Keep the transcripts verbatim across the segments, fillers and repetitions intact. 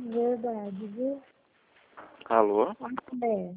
Verdade, viu? Alô? É.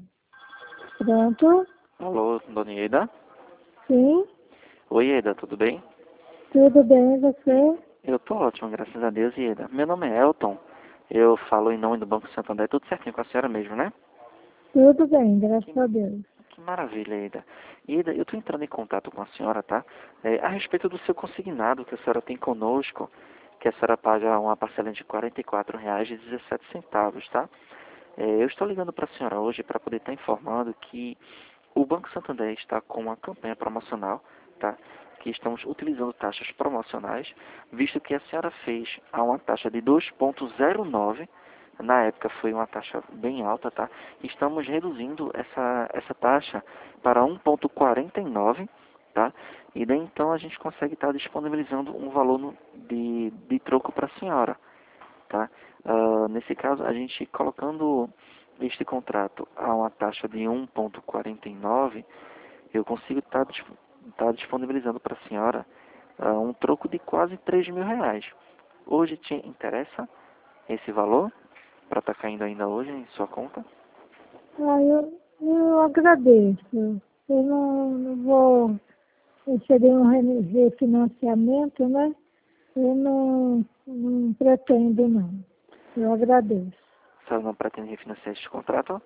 Pronto? Alô, dona Ieda? Sim? Oi, Ieda, tudo bem? Tudo bem, você? Eu tô ótimo, graças a Deus, Ieda. Meu nome é Elton. Eu falo em nome do Banco Santander, tudo certinho com a senhora mesmo, né? Tudo bem, graças Que, a Deus. que maravilha, Ieda. Ieda, eu tô entrando em contato com a senhora, tá? É, a respeito do seu consignado que a senhora tem conosco, que a senhora paga uma parcela de quarenta e quatro reais e dezessete centavos, tá? É, eu estou ligando para a senhora hoje para poder estar informando que o Banco Santander está com uma campanha promocional, tá? Que estamos utilizando taxas promocionais, visto que a senhora fez a uma taxa de dois vírgula zero nove, na época foi uma taxa bem alta, tá? Estamos reduzindo essa, essa taxa para um vírgula quarenta e nove, tá? E daí então a gente consegue estar disponibilizando um valor no- de, de troco para a senhora, tá? Ah, nesse caso, a gente colocando este contrato a uma taxa de um vírgula quarenta e nove, eu consigo estar tá disponibilizando para a senhora ah, um troco de quase três mil reais. Hoje te interessa esse valor para estar caindo ainda hoje em sua conta? Ah, eu, eu agradeço. Eu não, não vou receber um re- refinanciamento, né? Eu não, não pretendo, não. Eu agradeço. A senhora não pretende refinanciar este contrato?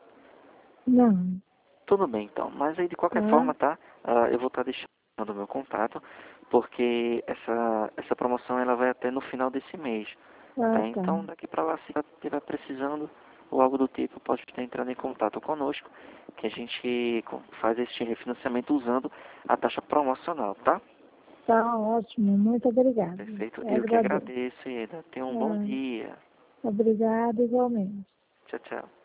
Não, Tudo bem então, mas aí de qualquer tá? forma, tá? Ah, eu vou estar deixando o meu contato, porque essa, essa promoção ela vai até no final desse mês, Ah, tá? tá. Então daqui para lá, se estiver precisando ou algo do tipo, pode estar entrando em contato conosco, que a gente co- faz este refinanciamento usando a taxa promocional, tá? Tá ótimo, muito obrigada. Perfeito? Eu Eu que agradeço. agradeço, Ieda. Tenha um bom Ah, dia. obrigada igualmente. Tchau, tchau.